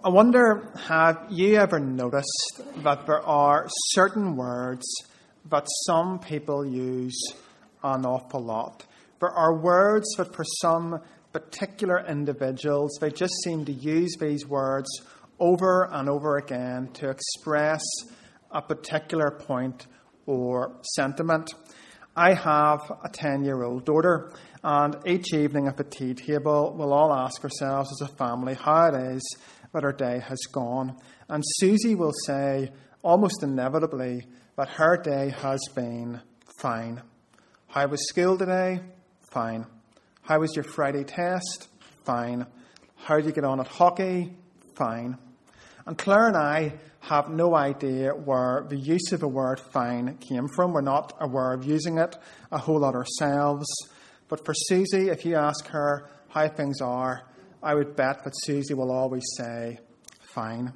I wonder, have you ever noticed that there are certain words that some people use an awful lot? There are words that for some particular individuals, they just seem to use these words over and over again to express a particular point or sentiment. I have a 10-year-old daughter, and each evening at the tea table, we'll all ask ourselves as a family how it is that our day has gone. And Susie will say, almost inevitably, that her day has been fine. How was school today? Fine. How was your Friday test? Fine. How did you get on at hockey? Fine. And Claire and I have no idea where the use of the word fine came from. We're not aware of using it a whole lot ourselves. But for Susie, if you ask her how things are, I would bet that Susie will always say, fine.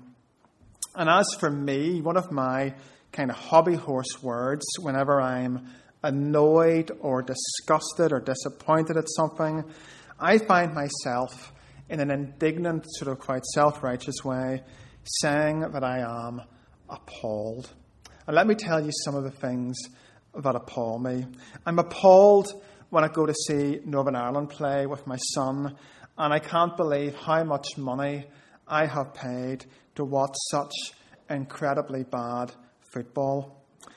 And as for me, one of my kind of hobby horse words whenever I'm annoyed or disgusted or disappointed at something, I find myself in an indignant, sort of quite self-righteous way, saying that I am appalled. And let me tell you some of the things that appall me. I'm appalled when I go to see Northern Ireland play with my son, and I can't believe how much money I have paid to watch such incredibly bad football.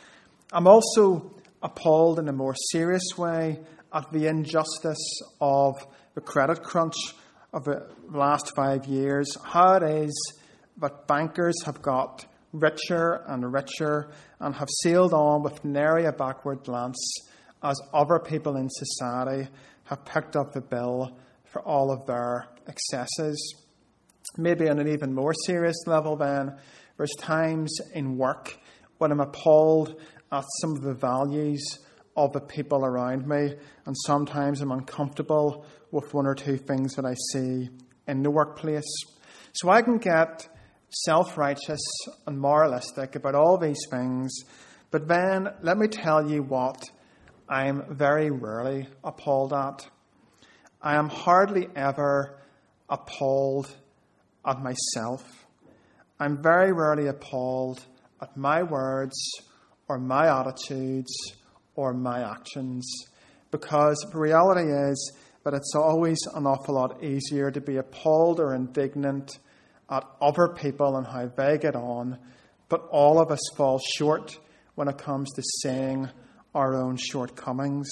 I'm also appalled in a more serious way at the injustice of the credit crunch of the last 5 years. How it is that bankers have got richer and richer and have sailed on with nary a backward glance as other people in society have picked up the bill for all of their excesses. Maybe on an even more serious level then, there's times in work when I'm appalled at some of the values of the people around me, and sometimes I'm uncomfortable with one or two things that I see in the workplace. So I can get self-righteous and moralistic about all these things, but then let me tell you what I'm very rarely appalled at. I am hardly ever appalled at myself. I'm very rarely appalled at my words or my attitudes or my actions, because the reality is that it's always an awful lot easier to be appalled or indignant at other people and how they get on, but all of us fall short when it comes to seeing our own shortcomings.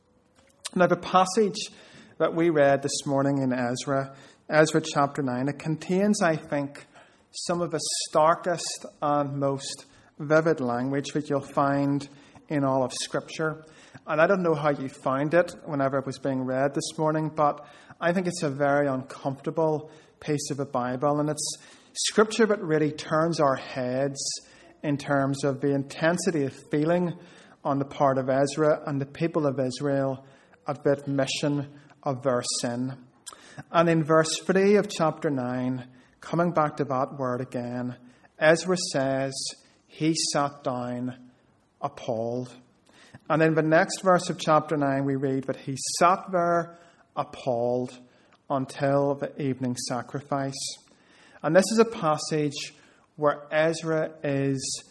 Now, the passage that we read this morning in Ezra chapter 9, it contains, I think, some of the starkest and most vivid language that you'll find in all of Scripture. And I don't know how you found it whenever it was being read this morning, but I think it's a very uncomfortable piece of the Bible, and it's Scripture that really turns our heads in terms of the intensity of feeling on the part of Ezra and the people of Israel at the admission of their sin. And in verse 3 of chapter 9, coming back to that word again, Ezra says, he sat down appalled. And in the next verse of chapter 9, we read that he sat there appalled until the evening sacrifice. And this is a passage where Ezra is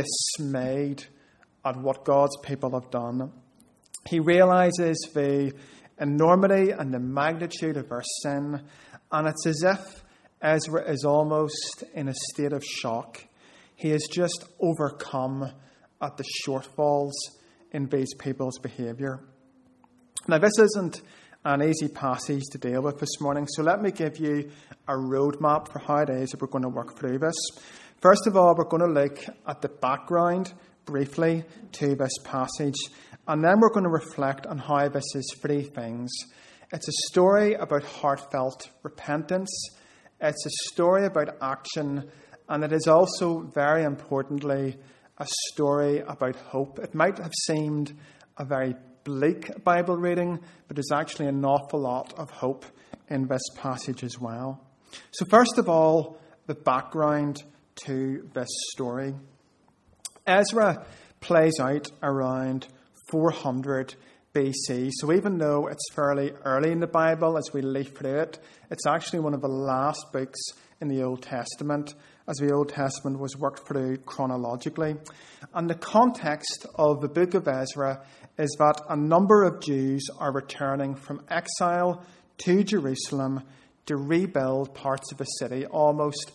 dismayed at what God's people have done. He realizes the enormity and the magnitude of their sin, and it's as if Ezra is almost in a state of shock. He is just overcome at the shortfalls in these people's behaviour. Now, this isn't an easy passage to deal with this morning, so let me give you a roadmap for how it is that we're going to work through this. First of all, we're going to look at the background briefly to this passage, and then we're going to reflect on how this is three things. It's a story about heartfelt repentance, it's a story about action, and it is also, very importantly, a story about hope. It might have seemed a very bleak Bible reading, but there's actually an awful lot of hope in this passage as well. So first of all, the background to this story. Ezra plays out around 400 BC. So even though it's fairly early in the Bible as we leaf through it, it's actually one of the last books in the Old Testament, as the Old Testament was worked through chronologically. And the context of the book of Ezra is that a number of Jews are returning from exile to Jerusalem to rebuild parts of the city almost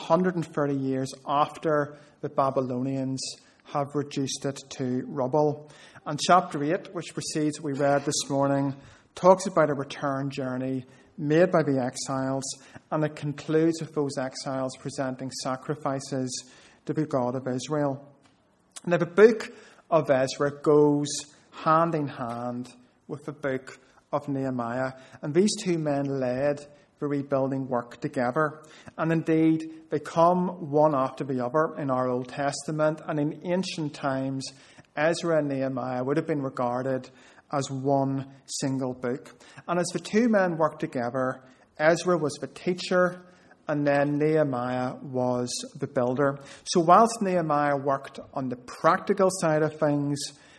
130 years after the Babylonians have reduced it to rubble. And chapter 8, which precedes what we read this morning, talks about a return journey made by the exiles, and it concludes with those exiles presenting sacrifices to the God of Israel. Now, the book of Ezra goes hand in hand with the book of Nehemiah, and these two men led the rebuilding work together. And indeed, they come one after the other in our Old Testament, and in ancient times, Ezra and Nehemiah would have been regarded as one single book. And as the two men worked together, Ezra was the teacher, and then Nehemiah was the builder. So whilst Nehemiah worked on the practical side of things,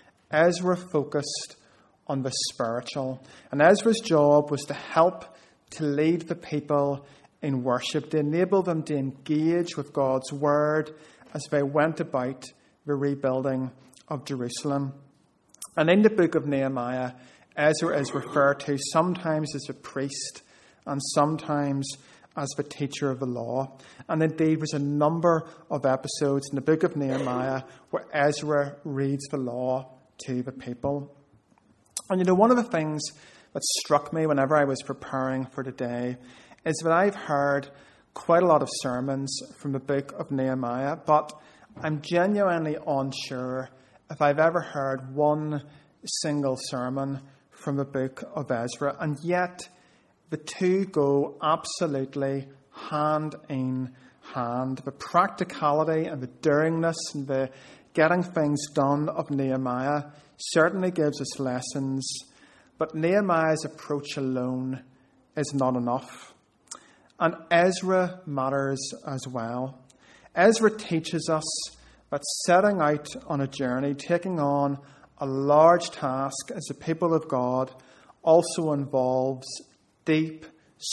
Ezra focused on the spiritual. And Ezra's job was to help to lead the people in worship, to enable them to engage with God's word as they went about the rebuilding of Jerusalem. And in the book of Nehemiah, Ezra is referred to sometimes as a priest and sometimes as the teacher of the law. And indeed, there's a number of episodes in the book of Nehemiah where Ezra reads the law to the people. And you know, one of the things that struck me whenever I was preparing for today is that I've heard quite a lot of sermons from the book of Nehemiah, but I'm genuinely unsure if I've ever heard one single sermon from the book of Ezra. And yet, the two go absolutely hand in hand. The practicality and the daringness and the getting things done of Nehemiah certainly gives us lessons, but Nehemiah's approach alone is not enough. And Ezra matters as well. Ezra teaches us that setting out on a journey, taking on a large task as a people of God, also involves deep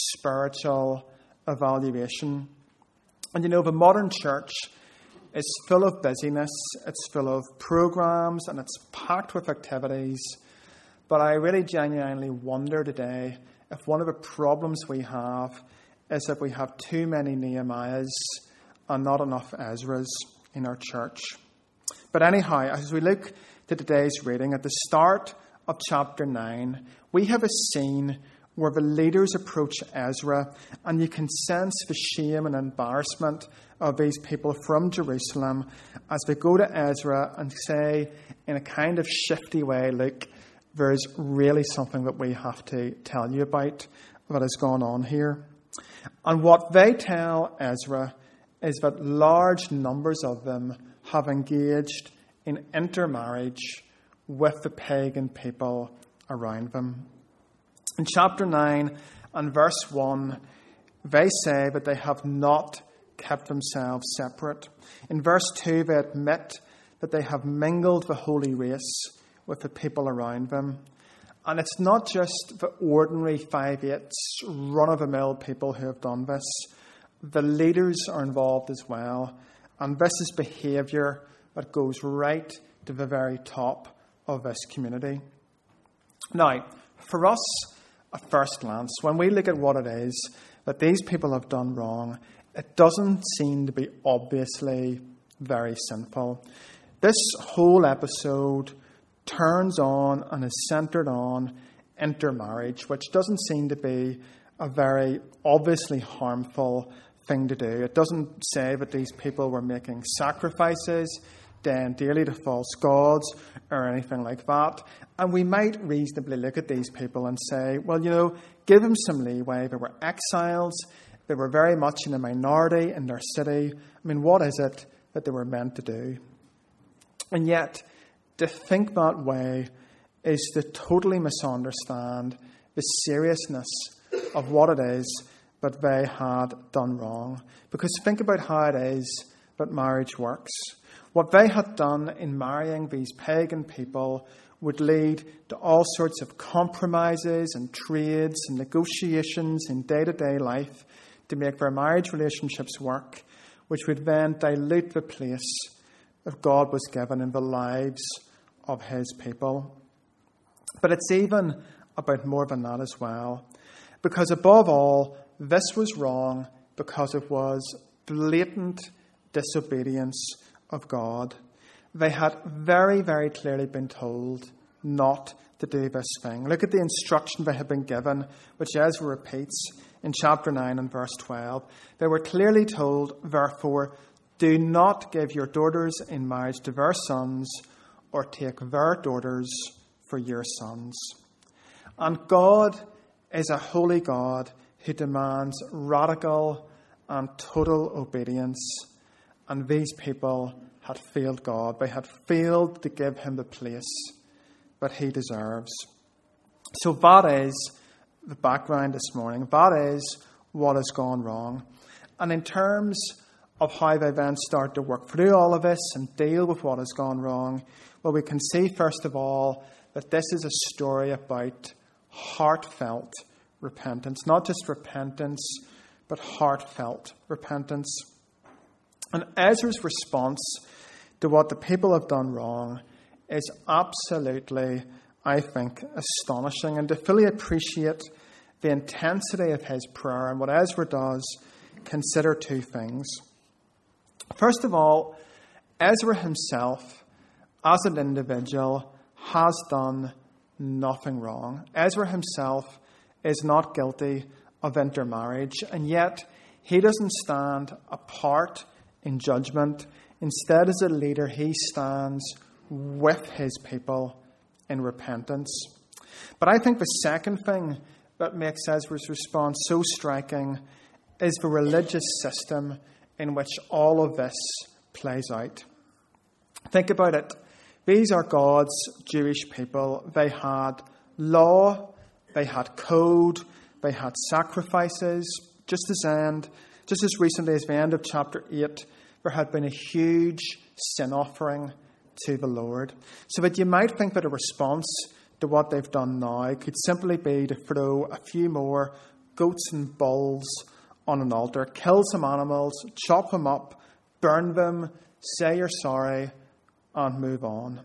spiritual evaluation. And you know, the modern church is full of busyness, it's full of programs, and it's packed with activities. But I really genuinely wonder today if one of the problems we have is that we have too many Nehemiahs and not enough Ezras in our church. But anyhow, as we look to today's reading, at the start of chapter 9, we have a scene where the leaders approach Ezra, and you can sense the shame and embarrassment of these people from Jerusalem as they go to Ezra and say, in a kind of shifty way, look, there's really something that we have to tell you about that has gone on here. And what they tell Ezra is that large numbers of them have engaged in intermarriage with the pagan people around them. In chapter 9 and verse 1, they say that they have not kept themselves separate. In verse 2, they admit that they have mingled the holy race with the people around them. And it's not just the ordinary 5/8 run-of-the-mill people who have done this. The leaders are involved as well. And this is behaviour that goes right to the very top of this community. Now, for us, at first glance, when we look at what it is that these people have done wrong, it doesn't seem to be obviously very simple. This whole episode turns on and is centred on intermarriage, which doesn't seem to be a very obviously harmful thing to do. It doesn't say that these people were making sacrifices then daily to false gods or anything like that. And we might reasonably look at these people and say, well, you know, give them some leeway. They were exiles. They were very much in a minority in their city. I mean, what is it that they were meant to do? And yet, to think that way is to totally misunderstand the seriousness of what it is that they had done wrong. Because think about how it is that marriage works. What they had done in marrying these pagan people would lead to all sorts of compromises and trades and negotiations in day-to-day life to make their marriage relationships work, which would then dilute the place that God was given in the lives of his people. But it's even about more than that as well. Because above all, this was wrong because it was blatant disobedience of God. They had very, very clearly been told not to do this thing. Look at the instruction they had been given, which Ezra repeats in chapter 9 and verse 12. They were clearly told, therefore, do not give your daughters in marriage to their sons, or take their daughters for your sons. And God is a holy God who demands radical and total obedience. And these people had failed God. They had failed to give him the place that he deserves. So that is the background this morning. That is what has gone wrong. And in terms of how they then start to work through all of this and deal with what has gone wrong, well, we can see, first of all, that this is a story about heartfelt repentance. Not just repentance, but heartfelt repentance. And Ezra's response to what the people have done wrong is absolutely, I think, astonishing. And to fully appreciate the intensity of his prayer and what Ezra does, consider two things. First of all, Ezra himself, as an individual, has done nothing wrong. Ezra himself is not guilty of intermarriage, and yet he doesn't stand apart in judgment. Instead, as a leader, he stands with his people in repentance. But I think the second thing that makes Ezra's response so striking is the religious system in which all of this plays out. Think about it. These are God's Jewish people. They had law, they had code, they had sacrifices. Just as recently as the end of chapter 8, there had been a huge sin offering to the Lord. So that you might think that a response to what they've done now could simply be to throw a few more goats and bulls on an altar, kill some animals, chop them up, burn them, say you're sorry, and move on.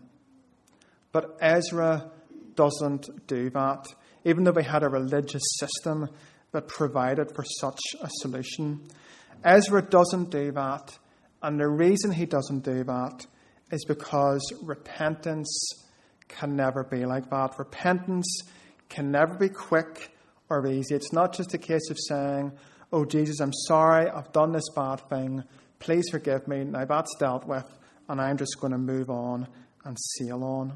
But Ezra doesn't do that, even though they had a religious system that provided for such a solution. Ezra doesn't do that, and the reason he doesn't do that is because repentance can never be like that. Repentance can never be quick or easy. It's not just a case of saying, oh, Jesus, I'm sorry, I've done this bad thing. Please forgive me. Now that's dealt with, and I'm just going to move on and sail on.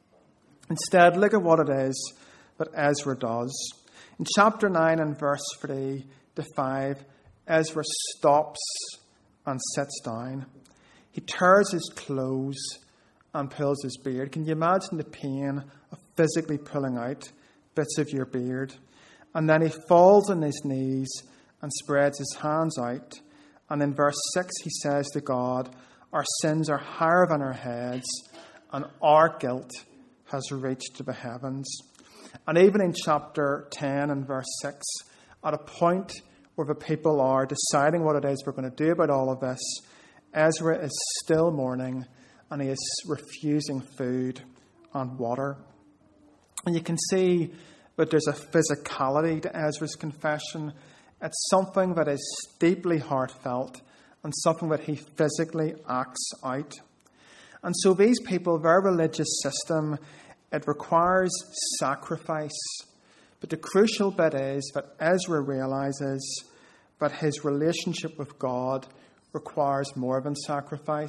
Instead, look at what it is that Ezra does. In chapter 9 and verse 3 to 5, Ezra stops and sits down. He tears his clothes and pulls his beard. Can you imagine the pain of physically pulling out bits of your beard? And then he falls on his knees and spreads his hands out. And in verse 6 he says to God, our sins are higher than our heads, and our guilt has reached to the heavens. And even in chapter 10 and verse 6, at a point where the people are deciding what it is we're going to do about all of this, Ezra is still mourning, and he is refusing food and water. And you can see that there's a physicality to Ezra's confession. It's something that is deeply heartfelt and something that he physically acts out. And so these people, their religious system, it requires sacrifice. But the crucial bit is that Ezra realizes that his relationship with God requires more than sacrifice.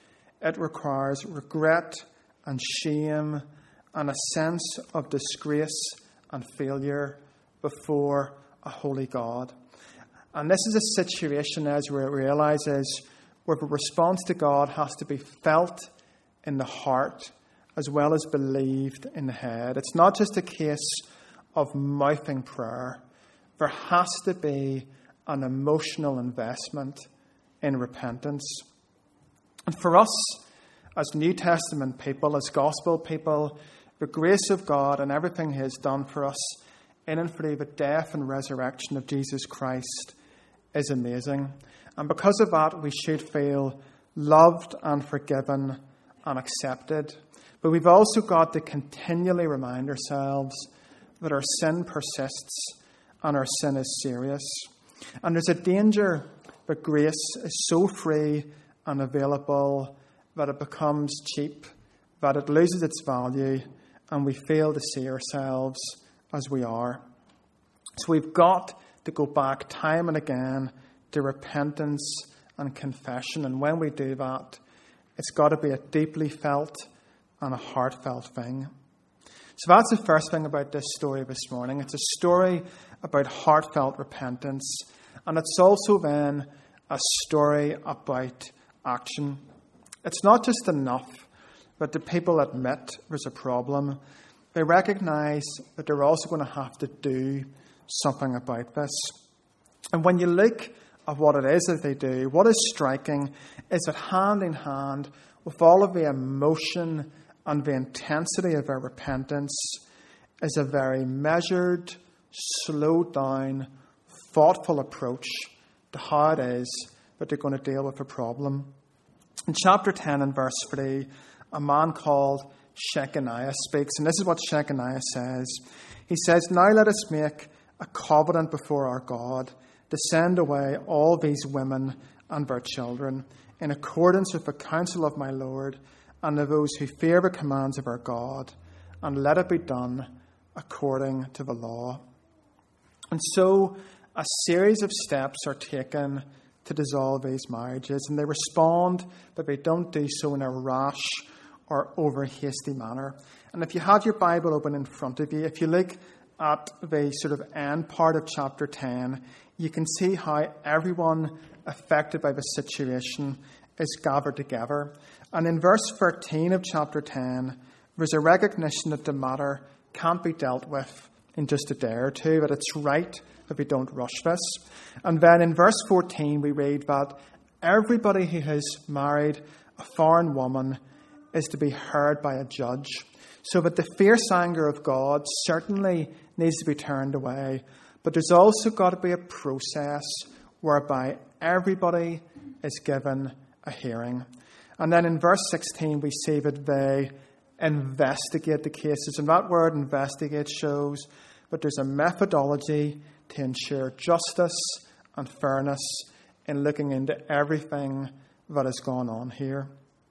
It requires regret and shame and a sense of disgrace and failure before a holy God. And this is a situation, Ezra realizes, where the response to God has to be felt in the heart as well as believed in the head. It's not just a case of mouthing prayer. There has to be an emotional investment in repentance. And for us, as New Testament people, as gospel people, The grace of God and everything he has done for us in and through the death and resurrection of Jesus Christ is amazing. And because of that, we should feel loved and forgiven and accepted. But we've also got to continually remind ourselves that our sin persists and our sin is serious. And there's a danger that grace is so free and available that it becomes cheap, that it loses its value, and we fail to see ourselves as we are. So we've got to go back time and again to repentance and confession. And when we do that, it's got to be a deeply felt and a heartfelt thing. So that's the first thing about this story this morning. It's a story about heartfelt repentance. And it's also then a story about action. It's not just enough that the people admit there's a problem. They recognize that they're also going to have to do something about this. And when you look at what it is that they do, what is striking is that hand in hand with all of the emotion and the intensity of their repentance is a very measured, slowed down, thoughtful approach to how it is that they're going to deal with the problem. In chapter 10 and verse 3, a man called Shechaniah speaks, and this is what Shechaniah says. He says, "Now let us make a covenant before our God to send away all these women and their children in accordance with the counsel of my Lord and of those who fear the commands of our God, and let it be done according to the law." And so a series of steps are taken to dissolve these marriages, and they respond, but they don't do so in a rash or over hasty manner. And if you have your Bible open in front of you, if you look at the sort of end part of chapter 10, you can see how everyone affected by the situation is gathered together. And in verse 13 of chapter 10, there's a recognition that the matter can't be dealt with in just a day or two, that it's right that we don't rush this. And then in verse 14, we read that everybody who has married a foreign woman is to be heard by a judge, so that the fierce anger of God certainly needs to be turned away. But there's also got to be a process whereby everybody is given a hearing. And then in verse 16, we see that they investigate the cases. And that word investigate shows that there's a methodology to ensure justice and fairness in looking into everything that has gone on here.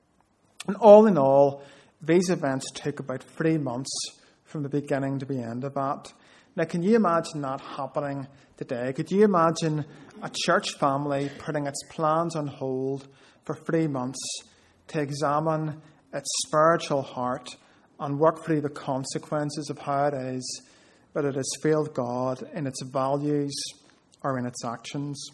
And all in all, these events took about 3 months from the beginning to the end of that. Now, can you imagine that happening today? Could you imagine a church family putting its plans on hold for 3 months to examine its spiritual heart and work through the consequences of how it is that it has failed God in its values or in its actions?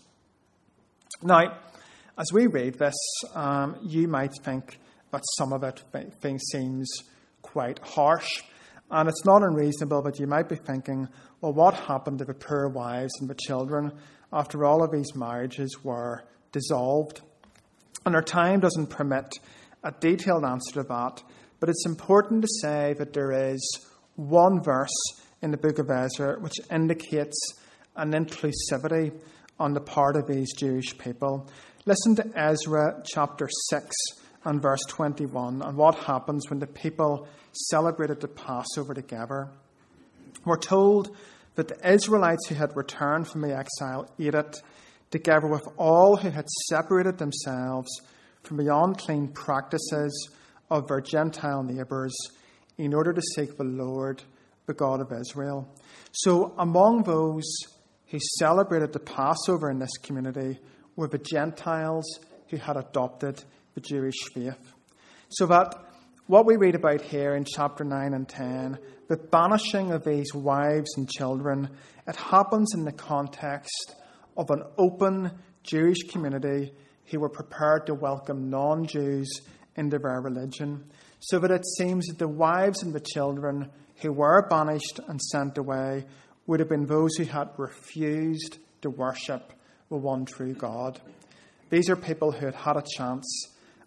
Now, as we read this, you might think that some of it seems quite harsh. And it's not unreasonable that you might be thinking, well, what happened to the poor wives and the children after all of these marriages were dissolved? And our time doesn't permit a detailed answer to that, but it's important to say that there is one verse in the book of Ezra which indicates an inclusivity on the part of these Jewish people. Listen to Ezra chapter 6 and verse 21 and what happens when the people celebrated the Passover together. We're told that the Israelites who had returned from the exile ate it, together with all who had separated themselves from the unclean practices of their Gentile neighbours, in order to seek the Lord, the God of Israel. So among those who celebrated the Passover in this community were the Gentiles who had adopted the Jewish faith. So that what we read about here in chapter 9 and 10, the banishing of these wives and children, it happens in the context of an open Jewish community who were prepared to welcome non-Jews into their religion. So that it seems that the wives and the children who were banished and sent away would have been those who had refused to worship the one true God. These are people who had had a chance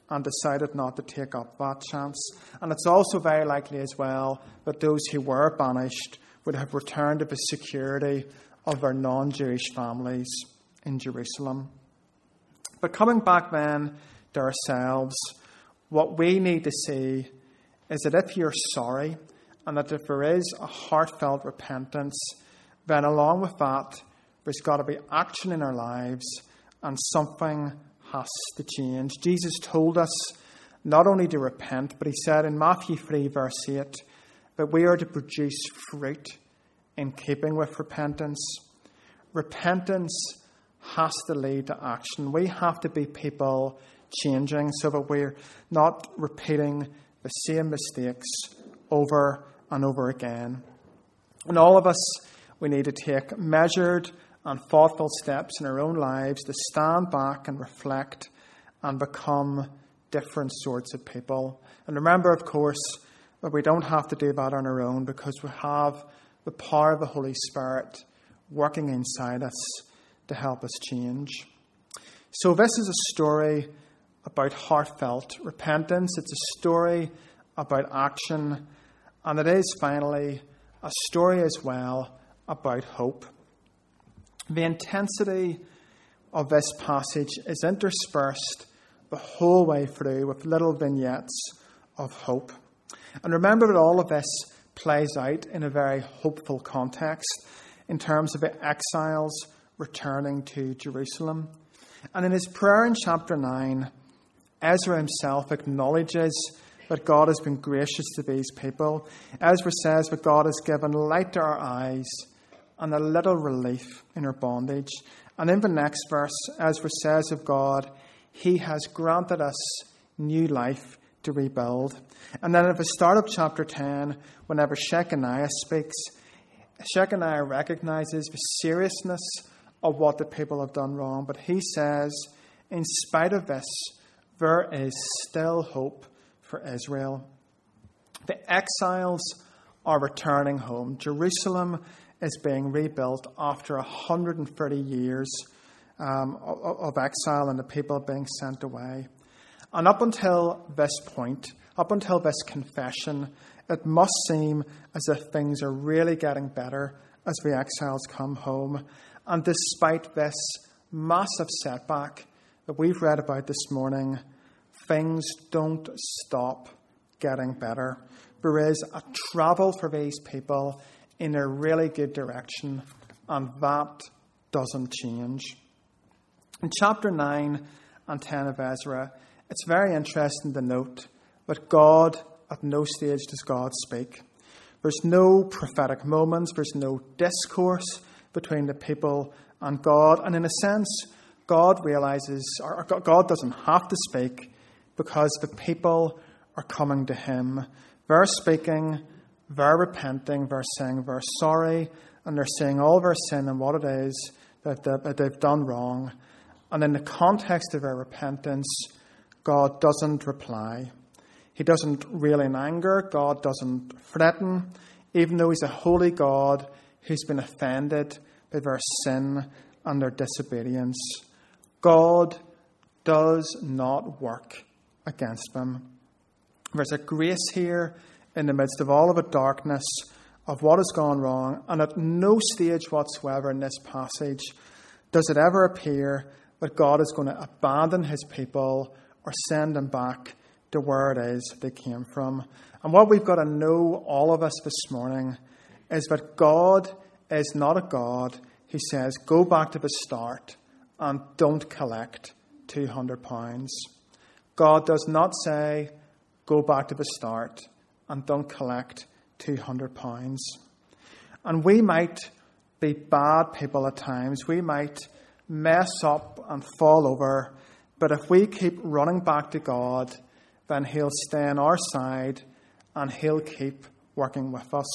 and decided not to take up that chance. And it's also very likely as well that those who were banished would have returned to the security of their non-Jewish families in Jerusalem. But coming back then to ourselves, what we need to see is that if you're sorry, and that if there is a heartfelt repentance, then along with that, there's got to be action in our lives, and something has to change. Jesus told us not only to repent, but he said in Matthew 3 verse 8 that we are to produce fruit in keeping with repentance. Repentance has to lead to action. We have to be people changing so that we're not repeating the same mistakes over and over again. And all of us, we need to take measured and thoughtful steps in our own lives to stand back and reflect and become different sorts of people. And remember, of course, that we don't have to do that on our own, because we have the power of the Holy Spirit working inside us to help us change. So this is a story about heartfelt repentance. It's a story about action. And it is finally a story as well about hope. The intensity of this passage is interspersed the whole way through with little vignettes of hope. And remember that all of this plays out in a very hopeful context in terms of the exiles returning to Jerusalem. And in his prayer in chapter 9, Ezra himself acknowledges that God has been gracious to these people. Ezra says that God has given light to our eyes and a little relief in our bondage. And in the next verse, Ezra says of God, he has granted us new life to rebuild. And then at the start of chapter 10, whenever Shechaniah speaks, Shechaniah recognizes the seriousness of what the people have done wrong. But he says, in spite of this, there is still hope for Israel. The exiles are returning home. Jerusalem is being rebuilt after 130 years of exile and the people being sent away. And up until this point, up until this confession, it must seem as if things are really getting better as the exiles come home. And despite this massive setback that we've read about this morning, things don't stop getting better. There is a travel for these people in a really good direction, and that doesn't change. In chapter 9 and 10 of Ezra, it's very interesting to note that God, at no stage does God speak. There's no prophetic moments, there's no discourse between the people and God, and in a sense, God realizes, or God doesn't have to speak, because the people are coming to him. They're speaking, they're repenting, they're saying they're sorry, and they're saying all their sin and what it is that they've done wrong. And in the context of their repentance, God doesn't reply. He doesn't reel in anger. God doesn't threaten, even though he's a holy God who's been offended by their sin and their disobedience. God does not work against them. There's a grace here in the midst of all of the darkness of what has gone wrong, and at no stage whatsoever in this passage does it ever appear that God is going to abandon his people or send them back to where it is they came from. And what we've got to know, all of us this morning, is that God is not a God who says, go back to the start and don't collect £200. God does not say, go back to the start and don't collect £200. And we might be bad people at times. We might mess up and fall over. But if we keep running back to God, then he'll stay on our side and he'll keep working with us.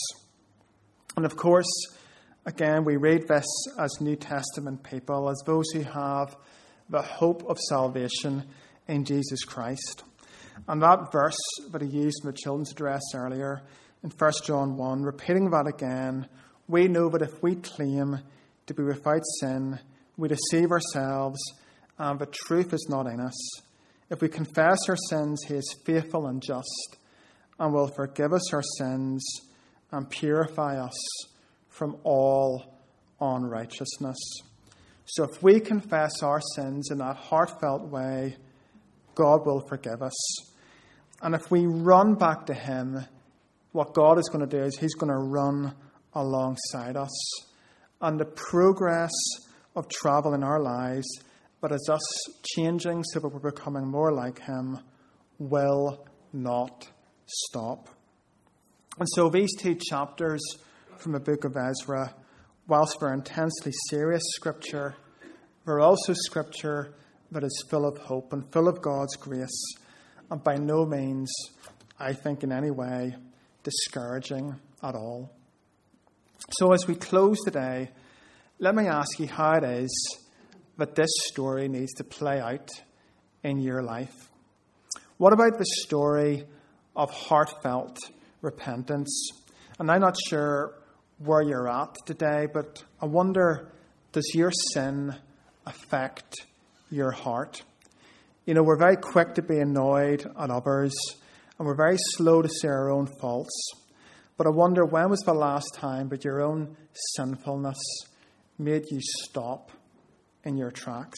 And of course, again, we read this as New Testament people, as those who have the hope of salvation in Jesus Christ. And that verse that he used in the children's address earlier, in 1 John 1, repeating that again, we know that if we claim to be without sin, we deceive ourselves, and the truth is not in us. If we confess our sins, he is faithful and just and will forgive us our sins and purify us from all unrighteousness. So if we confess our sins in that heartfelt way, God will forgive us. And if we run back to him, what God is going to do is he's going to run alongside us. And the progress of travel in our lives, but as us changing so that we're becoming more like him, will not stop. And so these two chapters from the book of Ezra, whilst they're intensely serious scripture, they're also scripture that is full of hope and full of God's grace, and by no means, I think in any way, discouraging at all. So as we close today, let me ask you how it is that this story needs to play out in your life. What about the story of heartfelt repentance? And I'm not sure where you're at today, but I wonder, does your sin affect your heart? You know, we're very quick to be annoyed at others, and we're very slow to see our own faults. But I wonder, when was the last time that your own sinfulness made you stop in your tracks?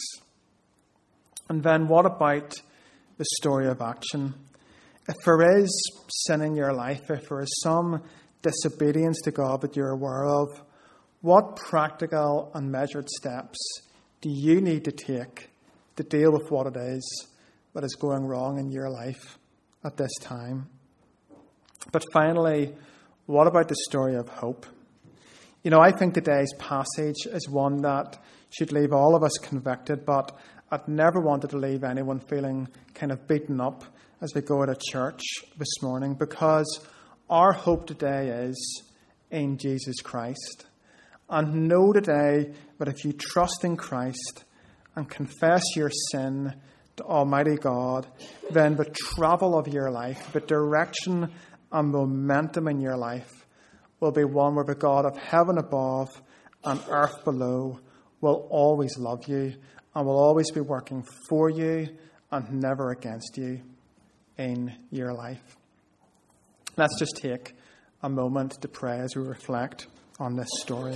And then what about the story of action? If there is sin in your life, if there is some disobedience to God that you're aware of, what practical and measured steps do you need to take to deal with what it is that is going wrong in your life at this time? But finally, what about the story of hope? You know, I think today's passage is one that should leave all of us convicted, but I'd never wanted to leave anyone feeling kind of beaten up as we go to church this morning, because our hope today is in Jesus Christ. And know today that if you trust in Christ and confess your sin to Almighty God, then the travel of your life, the direction and momentum in your life will be one where the God of heaven above and earth below will always love you and will always be working for you and never against you in your life. Let's just take a moment to pray as we reflect on this story.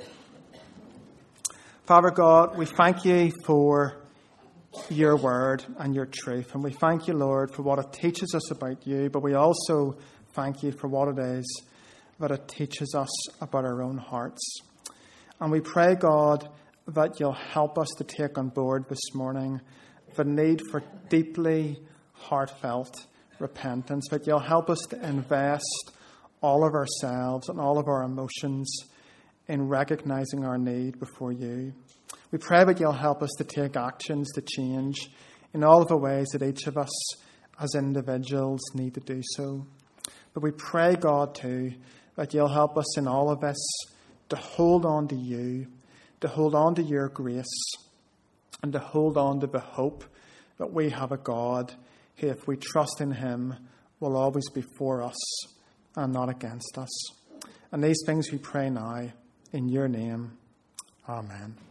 Father God, we thank you for your word and your truth. And we thank you, Lord, for what it teaches us about you. But we also thank you for what it is that it teaches us about our own hearts. And we pray, God, that you'll help us to take on board this morning the need for deeply heartfelt repentance. That you'll help us to invest all of ourselves and all of our emotions in recognizing our need before you. We pray that you'll help us to take actions to change in all of the ways that each of us as individuals need to do so. But we pray, God, too, that you'll help us in all of this to hold on to you, to hold on to your grace, and to hold on to the hope that we have a God who, if we trust in him, will always be for us and not against us. And these things we pray now in your name. Amen.